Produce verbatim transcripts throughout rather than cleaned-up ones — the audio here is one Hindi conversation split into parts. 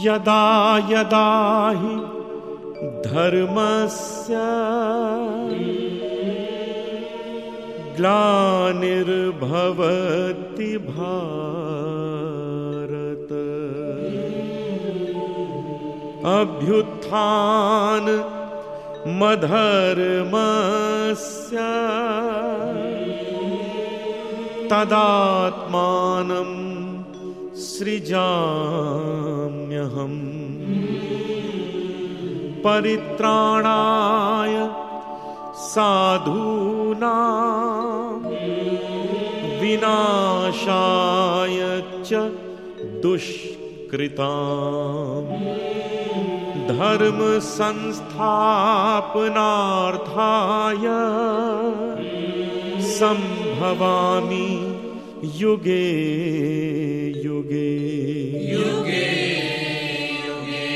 यदा यदा हि धर्मस्य ग्लानिर्भवति भारत अभ्युत्थान मधर्मस्य तदात्मानं सृजाम्यहम् परित्राणाय साधूनां विनाशाय च दुष्कृताम् धर्म संस्थापनार्थाय संभवामि युगे युगे युगे युगे।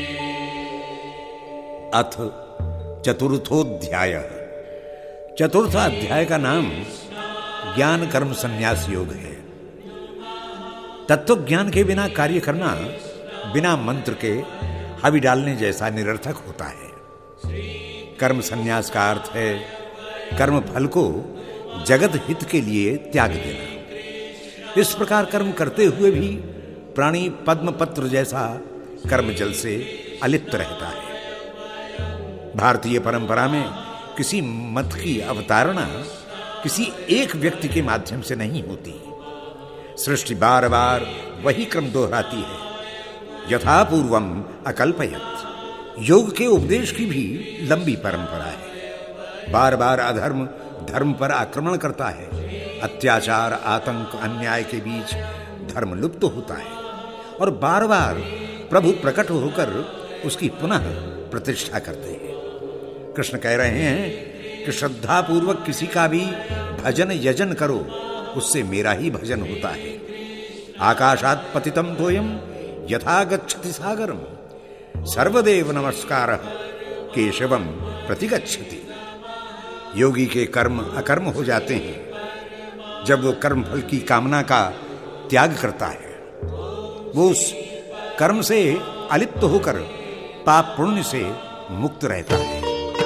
अथ चतुर्थोध्याय। चतुर्थ अध्याय का नाम ज्ञान कर्म संन्यास योग है। तत्व ज्ञान के बिना कार्य करना बिना मंत्र के हवि डालने जैसा निरर्थक होता है। कर्म संन्यास का अर्थ है कर्म फल को जगत हित के लिए त्याग देना। इस प्रकार कर्म करते हुए भी प्राणी पद्म पत्र जैसा कर्म जल से अलिप्त रहता है। भारतीय परंपरा में किसी मत की अवतारणा किसी एक व्यक्ति के माध्यम से नहीं होती। सृष्टि बार बार वही क्रम दोहराती है, यथा पूर्वम अकल्पयत। योग के उपदेश की भी लंबी परंपरा है। बार बार अधर्म धर्म पर आक्रमण करता है। अत्याचार आतंक अन्याय के बीच धर्म लुप्त होता है और बार बार प्रभु प्रकट होकर उसकी पुनः प्रतिष्ठा करते हैं। कृष्ण कह रहे हैं कि श्रद्धा पूर्वक किसी का भी भजन यजन करो, उससे मेरा ही भजन होता है। आकाशात् पतितम तोयम यथा गच्छति सागरम सर्वदेव नमस्कारः केशवम प्रतिगच्छति। योगी के कर्म अकर्म हो जाते हैं जब वो कर्म फल की कामना का त्याग करता है। वो उस कर्म से अलिप्त होकर पाप पुण्य से मुक्त रहता है।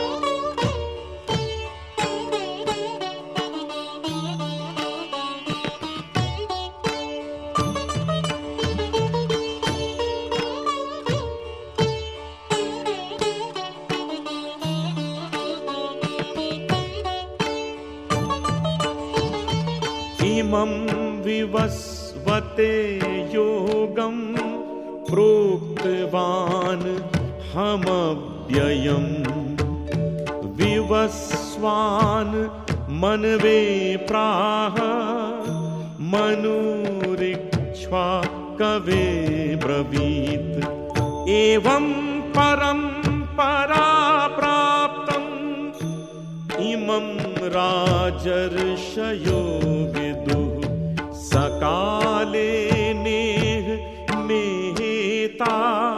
इमं विवस्वते योगं प्रोक्तवान् हमव्ययम् विवस्वान् मनवे प्राह मनुरिक्ष्वा कवे ब्रवीत् एवं परम्परा प्राप्तम् इमं राजर्षयो सकाले नेह मेहता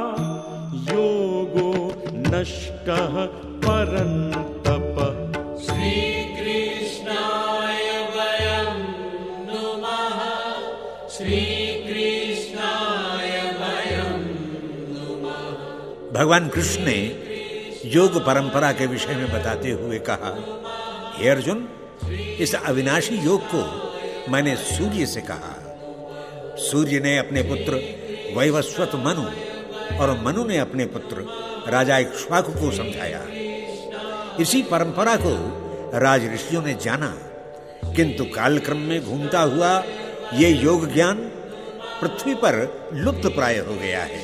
योगो नष्कः परन्तप। श्री कृष्णाय वयं नुमः श्री कृष्णाय वयं नुमः। भगवान कृष्ण ने योग परंपरा के विषय में बताते हुए कहा, हे अर्जुन, इस अविनाशी योग को मैंने सूर्य से कहा। सूर्य ने अपने पुत्र वैवस्वत मनु और मनु ने अपने पुत्र राजा इक्ष्वाकु को समझाया। इसी परंपरा को राज ऋषियों ने जाना, किंतु कालक्रम में घूमता हुआ ये योग ज्ञान पृथ्वी पर लुप्त प्राय हो गया है।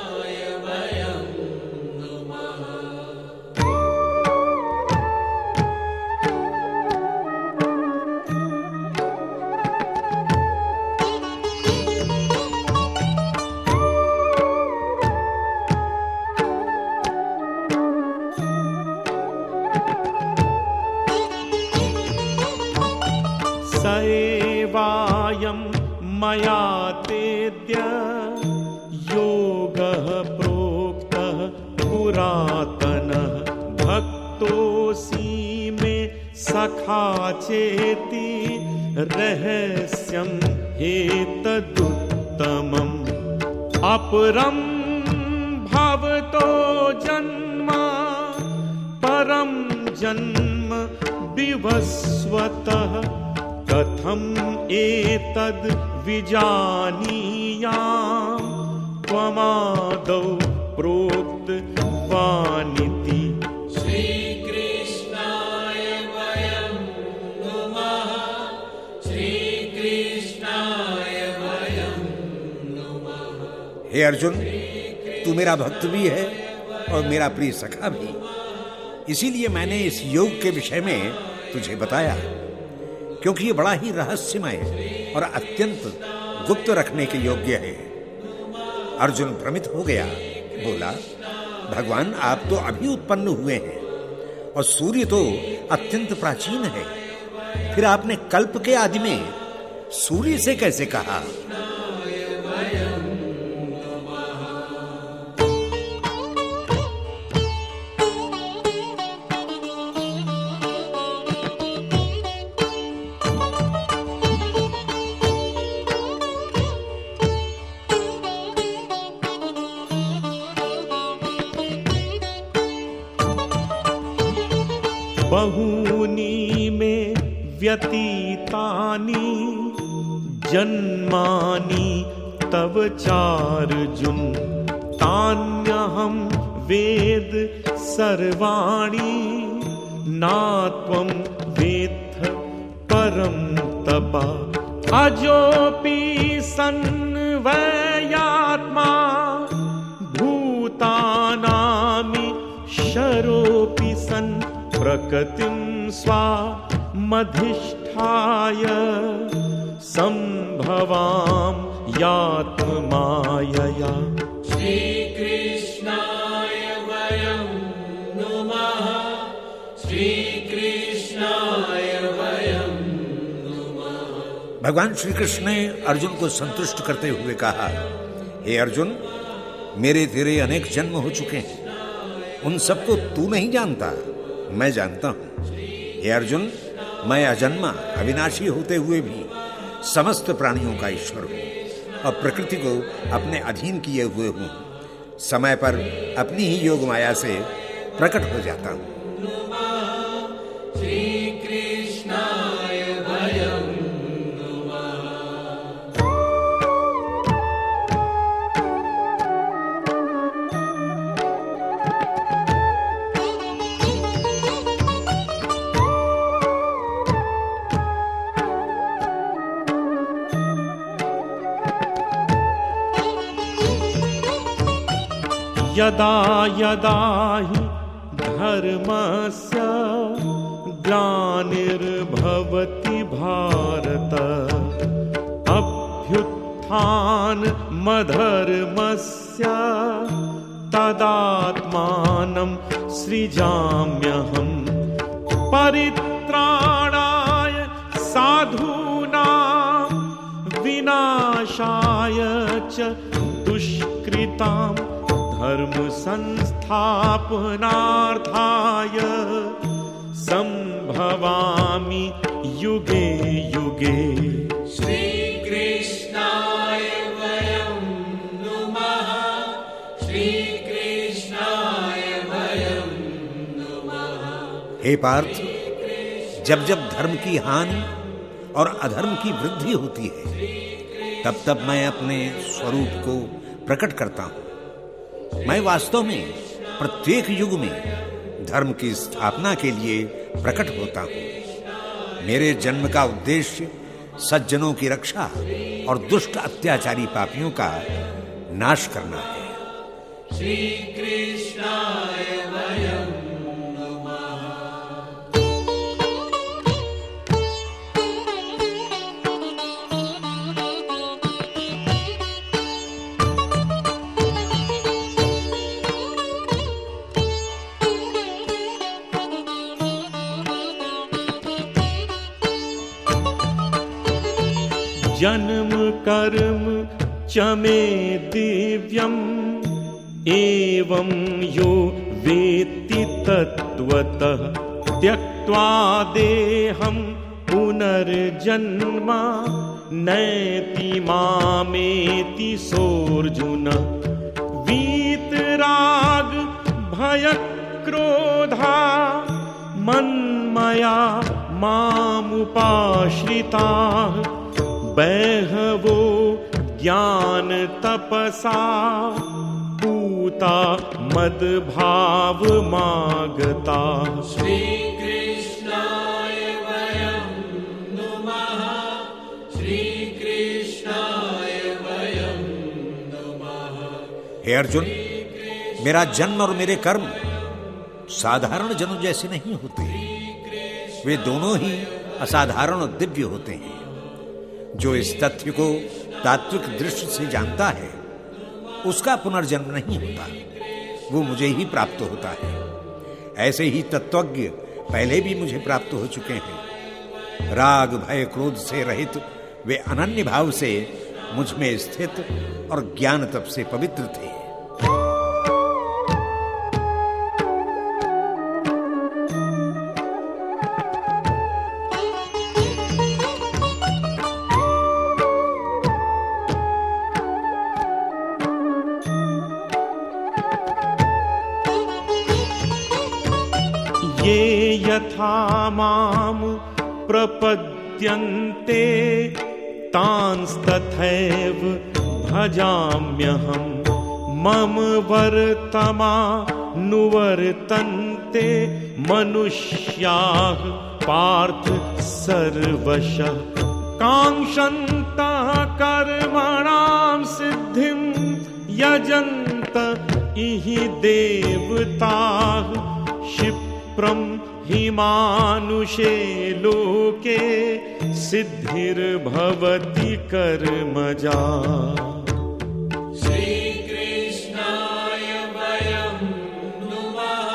सएवायं मया तेद्य योगः प्रोक्तः पुरातनः भक्तोऽसि मे सखा चेति रहस्यं हेतदुत्तमम् अपरं भवतो जन्म परम जन्म विवस्वतः कथम एतद् विजानीयाम् त्वमादौ प्रोक्तवानिति। श्रीकृष्णाय वयं नुमः, श्रीकृष्णाय वयं नुमः। हे अर्जुन, तू मेरा भक्त भी है और मेरा प्रिय सखा भी, इसीलिए मैंने इस योग के विषय में तुझे बताया, क्योंकि ये बड़ा ही रहस्यमय और अत्यंत गुप्त रखने के योग्य है। अर्जुन भ्रमित हो गया, बोला, भगवान आप तो अभी उत्पन्न हुए हैं और सूर्य तो अत्यंत प्राचीन है, फिर आपने कल्प के आदि में सूर्य से कैसे कहा? बहूनि मे व्यतीतानि जन्मानि तव चार्जुन, तान्यहं वेद सर्वाणि नात्वं वेत्थ परं तप। अजोऽपि सन्वयात्मा भूतानामि शरोऽपि सन् प्रकृतिं स्वामधिष्ठाय संभवाम यात्मायया। श्रीकृष्णाय वयं नुमः, श्रीकृष्णाय वयं नुमः। भगवान श्री कृष्ण ने अर्जुन को संतुष्ट करते हुए कहा, हे अर्जुन, मेरे तेरे अनेक जन्म हो चुके हैं, उन सबको तू नहीं जानता, मैं जानता हूं। हे अर्जुन, मैं अजन्मा अविनाशी होते हुए भी समस्त प्राणियों का ईश्वर हूं और प्रकृति को अपने अधीन किए हुए हूं। समय पर अपनी ही योग माया से प्रकट हो जाता हूं। श्रीकृष्णाय वयं यदा यदा हि धर्मस्य ग्लानिर्भवति भारत, अभ्युत्थानमधर्मस्य तदात्मानं सृजाम्यहम्। परित्राणाय साधूनां विनाशाय च दुष्कृतां धर्म संस्थापनार्थाय संभवामि युगे युगे। श्रीकृष्णाय वयं नुमः, श्रीकृष्णाय वयं नुमः। हे पार्थ, जब जब धर्म की हानि और अधर्म की वृद्धि होती है, तब तब मैं अपने स्वरूप को प्रकट करता हूं। मैं वास्तव में प्रत्येक युग में धर्म की स्थापना के लिए प्रकट होता हूं। मेरे जन्म का उद्देश्य सज्जनों की रक्षा और दुष्ट अत्याचारी पापियों का नाश करना है। श्रीकृष्णाय वयं जन्म कर्म च मे दिव्यम् एवं यो वेत्ति तत्त्वतः त्यक्त्वा देहं पुनर्जन्म नैति मामेति सोऽर्जुन। वीतरागभयक्रोधाः भयक्रोधा मन्मया मामुपाश्रिताः बहवो ज्ञान तपसा पूता मद्भावमागताः। श्रीकृष्णाय वयं नुमः, श्रीकृष्णाय वयं नुमः। हे अर्जुन, मेरा जन्म और मेरे कर्म साधारण जनों जैसे नहीं होते, वे दोनों ही असाधारण और दिव्य होते हैं। जो इस तथ्य को तात्विक दृष्टि से जानता है उसका पुनर्जन्म नहीं होता, वो मुझे ही प्राप्त होता है। ऐसे ही तत्वज्ञ पहले भी मुझे प्राप्त हो चुके हैं। राग भय क्रोध से रहित वे अनन्य भाव से मुझ में स्थित और ज्ञान तप से पवित्र थे। ये यथा माम प्रपद्यन्ते तांस्तथैव भजाम्यहम् मम वर्तमानुवर्तन्ते मनुष्याः पार्थ सर्वशः कांक्षन्तः कर्मणां सिद्धिं यजन्त इहि देवताः क्षिप्रं हि मानुषे लोके सिद्धिर्भवति कर्मजा। श्रीकृष्णाय वयं नुमः,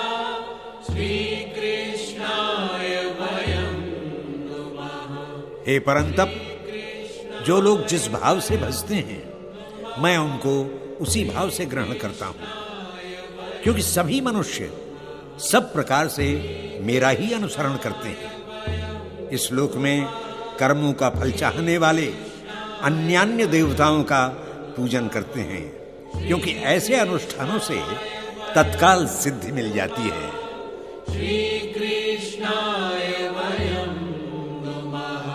श्रीकृष्णाय वयं नुमः। हे परंतप, जो लोग जिस भाव से भजते हैं मैं उनको उसी भाव से ग्रहण करता हूं, क्योंकि सभी मनुष्य सब प्रकार से मेरा ही अनुसरण करते हैं। इस लोक में कर्मों का फल चाहने वाले अन्यान्य देवताओं का पूजन करते हैं, क्योंकि ऐसे अनुष्ठानों से तत्काल सिद्धि मिल जाती है। श्रीकृष्णाय वयं नुमः।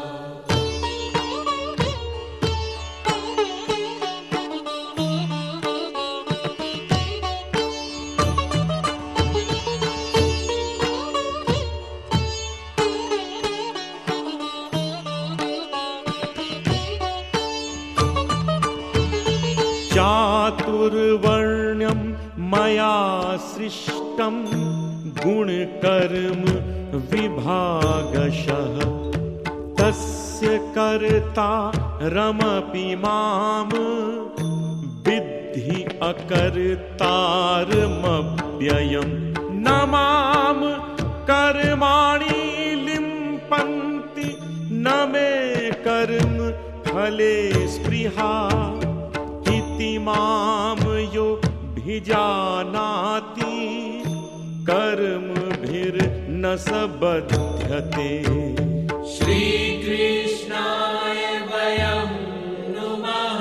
चातुर्वर्ण्यं मया सृष्टं गुणकर्म विभागशः तस्य कर्तारमपि मां विद्धि अकर्तारमव्ययम् न मां कर्माणि लिम्पन्ति न मे कर्म फले स्पृहा इति माम यो भिजानाति कर्मभिर्न स बध्यते। श्रीकृष्णाय वयं नुमः,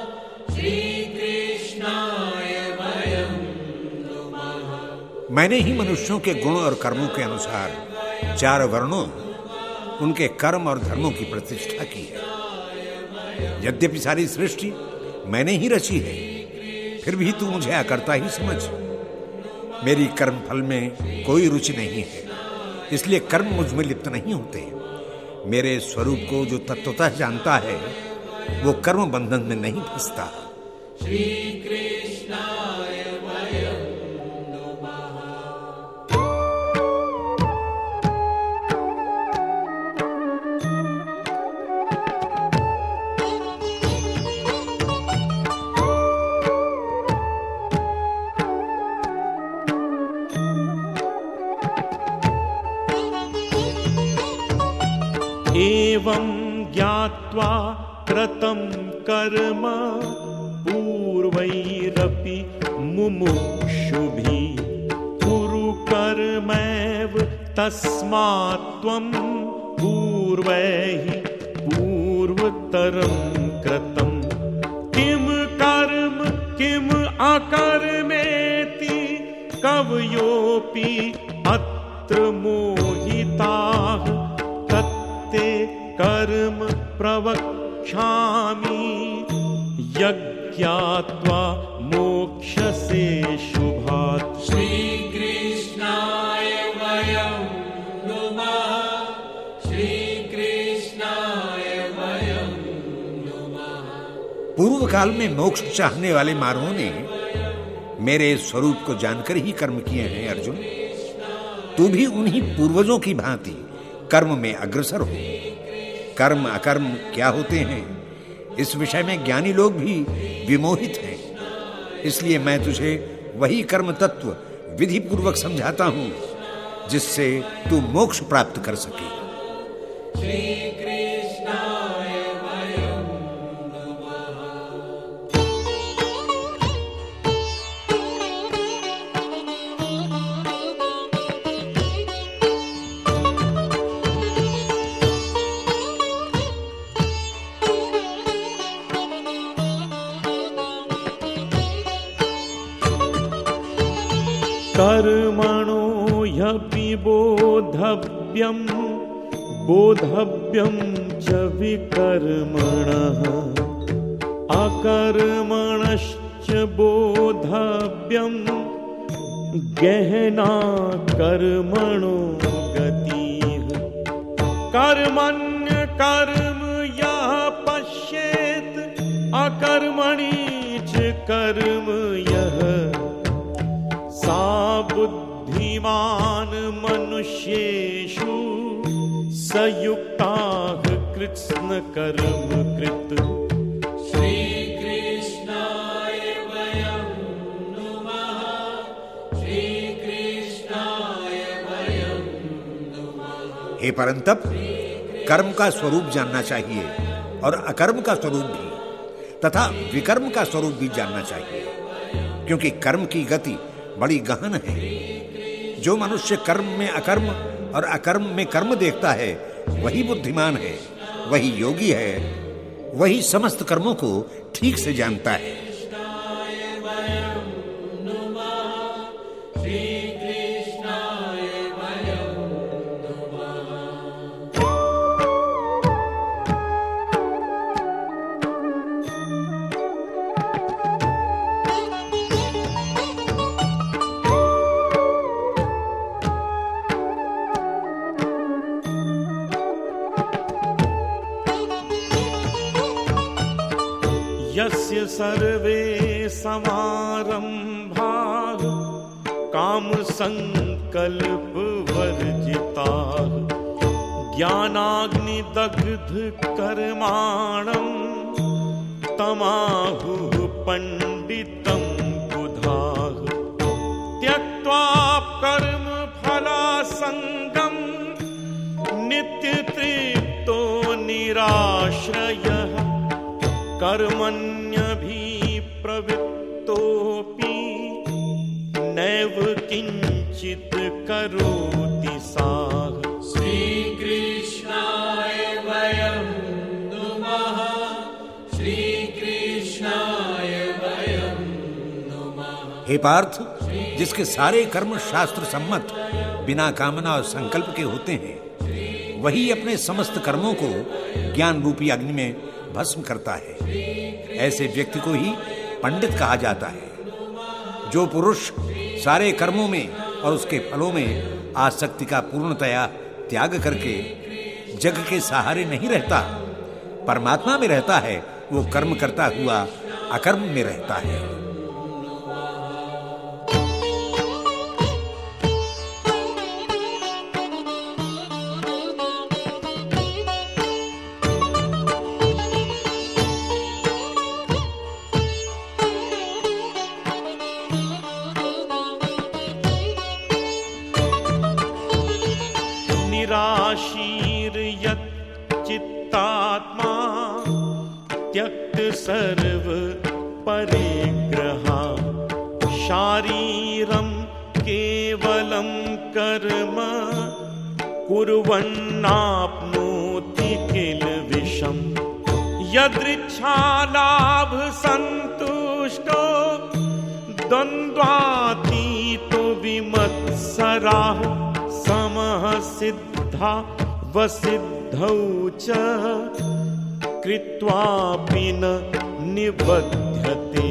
श्रीकृष्णाय वयं नुमः। मैंने ही मनुष्यों के गुण और कर्मों के अनुसार चार वर्णों, उनके कर्म और धर्मों की प्रतिष्ठा की है। यद्यपि सारी सृष्टि मैंने ही रची है, फिर भी तू मुझे अकर्ता ही समझ। मेरी कर्म फल में कोई रुचि नहीं है, इसलिए कर्म मुझ में लिप्त नहीं होते। मेरे स्वरूप को जो तत्वतः जानता है वो कर्म बंधन में नहीं फंसता। श्रीकृष्णाय वयं नुमः। एवं ज्ञात्वा कृतं कर्म पूर्वैरपि मुमुक्षुभिः कुरु कर्मैव तस्मात् त्वं पूर्वैः पूर्वतरं कृतं किं कर्म किम अकर्मेति कवयोऽपि अत्र मोहिताः तत्ते कर्म प्रवक्ष्यामि यज्ञात्वा मोक्षसे शुभात्। श्री कृष्णाय वयं नुमः, श्री कृष्णाय वयं नुमः। पूर्व काल में मोक्ष चाहने वाले मानवों ने मेरे स्वरूप को जानकर ही कर्म किए हैं। अर्जुन, तू भी उन्हीं पूर्वजों की भांति कर्म में अग्रसर हो। कर्म अकर्म क्या होते हैं, इस विषय में ज्ञानी लोग भी विमोहित हैं। इसलिए मैं तुझे वही कर्म तत्व विधि पूर्वक समझाता हूं जिससे तू मोक्ष प्राप्त कर सके। श्री कृष्णाय वयं नुमः। कर्मणो ह्यपि बोधव्यं बोधव्यं च विकर्मणः अकर्मणश्च बोधव्यं गहना कर्मणो गतिः। कर्मण्य कर्म यः पश्येत् अकर्मणि च कर्म यः सा बुद्धिमान मनुष्येषु सयुक्ताः कृत्स्न कर्म कृत। श्री कृष्णाय वयं नुमः, श्री कृष्णाय वयं नुमः। हे परंतप, कर्म का स्वरूप जानना चाहिए और अकर्म का स्वरूप भी तथा विकर्म का स्वरूप भी जानना चाहिए, क्योंकि कर्म की गति बड़ी गहन है। जो मनुष्य कर्म में अकर्म और अकर्म में कर्म देखता है वही बुद्धिमान है, वही योगी है, वही समस्त कर्मों को ठीक से जानता है। यस्य सर्वे समारंभाः काम संकल्प वर्जिताः ज्ञानाग्निदग्ध कर्माणं तमाहुः पंडितं बुधाः। त्यक्त्वा कर्म फलासंगं नित्यतृप्तो निराश्रयः कर्मण्यभिप्रवृत्तोऽपि नैव किंचित करोति सः। श्री कृष्णाय वयं नुमः, श्री कृष्णाय वयं नुमः। हे पार्थ, जिसके सारे कर्म शास्त्र सम्मत बिना कामना और संकल्प के होते हैं, वही अपने समस्त कर्मों को ज्ञान रूपी अग्नि में भस्म करता है। ऐसे व्यक्ति को ही पंडित कहा जाता है। जो पुरुष सारे कर्मों में और उसके फलों में आसक्ति का पूर्णतया त्याग करके जग के सहारे नहीं रहता, परमात्मा में रहता है, वो कर्म करता हुआ अकर्म में रहता है। निराशीर यच्चित्तात्मा त्यक्त सर्व परिग्रहा शारीरं केवलं कर्म कुर्वन्नाप्नोति किल विषम्। यदृच्छालाभ संतुष्टो द्वन्द्वातीतो अतीतो विमत्सराः समः सिद्धा वसिद्धौ च कृत्वापि न निबध्यते।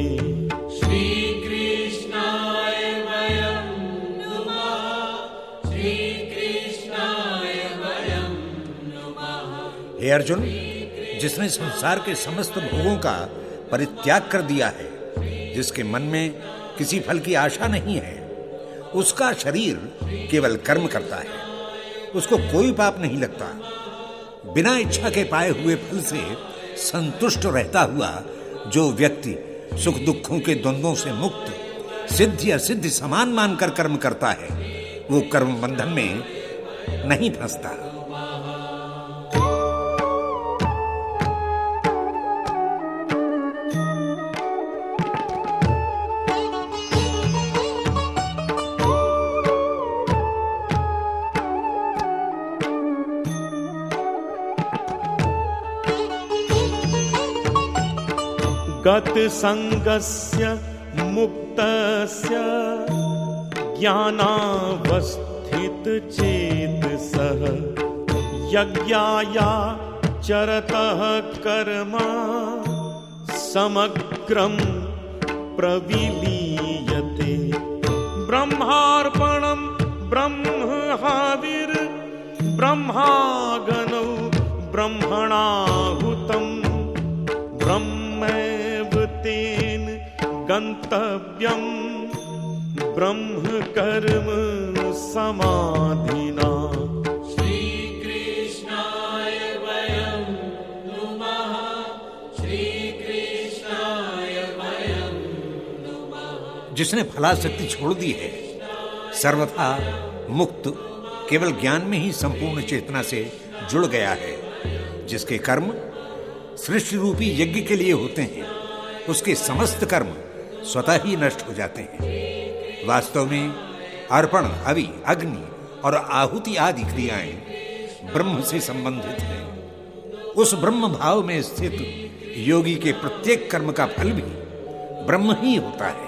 श्रीकृष्णाय वयं नुमः, श्रीकृष्णाय वयं नुमः। हे अर्जुन, जिसने संसार के समस्त भोगों का परित्याग कर दिया है, जिसके मन में किसी फल की आशा नहीं है, उसका शरीर केवल कर्म करता है, उसको कोई पाप नहीं लगता। बिना इच्छा के पाए हुए फल से संतुष्ट रहता हुआ जो व्यक्ति सुख दुखों के द्वंद्वों से मुक्त सिद्ध या सिद्ध समान मानकर कर्म करता है, वो कर्म बंधन में नहीं फंसता। गत संगस्य मुक्तस्य ज्ञानावस्थित चेतसः यज्ञाया चरतः कर्म समग्रं प्रविलीयते। ब्रह्मार्पणं ब्रह्महाविर् ब्रह्मागणौ ब्रह्मणाहुतं ब्रह्मैव तेन गन्तव्यं ब्रह्म कर्म समाधिना। श्रीकृष्णाय वयं नुमः, श्रीकृष्णाय वयं नुमः। जिसने फलाशक्ति छोड़ दी है, सर्वथा मुक्त केवल ज्ञान में ही संपूर्ण चेतना से जुड़ गया है, जिसके कर्म सृष्टि रूपी यज्ञ के लिए होते हैं, उसके समस्त कर्म स्वतः ही नष्ट हो जाते हैं। वास्तव में अर्पण, हवि, अग्नि और आहुति आदि क्रियाएं ब्रह्म से संबंधित हैं। उस ब्रह्म भाव में स्थित योगी के प्रत्येक कर्म का फल भी ब्रह्म ही होता है।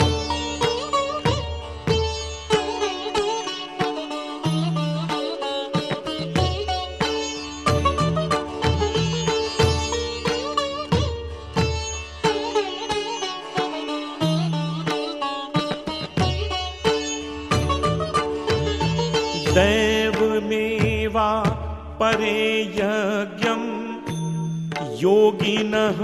दैवमेवा परे यज्ञं योगिनः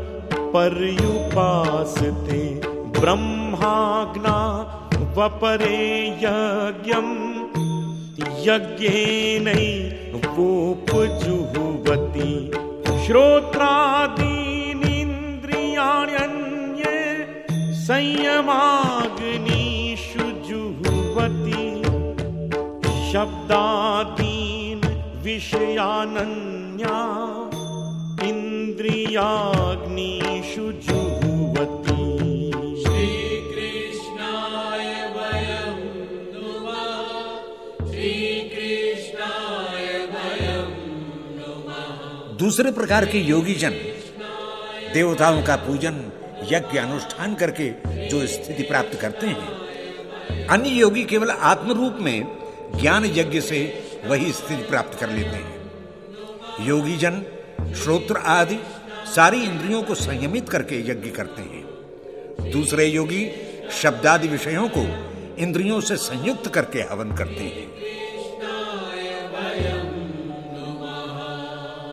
पर्युपासते। ब्रह्माज्ञा वपरे यज्ञं यज्ञेनैवोपजुह्वति। श्रोत्रादीनीन्द्रियाण्यन्ये संयमाग्निषु जुह्वति। शब्दादीन विषयानन्या इंद्रियाग्निषु जुह्वति। श्रीकृष्णाय वयं नुमः, श्रीकृष्णाय वयं नुमः। दूसरे प्रकार के योगी जन देवताओं का पूजन, यज्ञ अनुष्ठान करके जो स्थिति प्राप्त करते हैं, अन्य योगी केवल आत्म रूप में ज्ञान यज्ञ से वही स्थिति प्राप्त कर लेते हैं। योगी जन श्रोत्र आदि सारी इंद्रियों को संयमित करके यज्ञ करते हैं। दूसरे योगी शब्दादि विषयों को इंद्रियों से संयुक्त करके हवन करते हैं।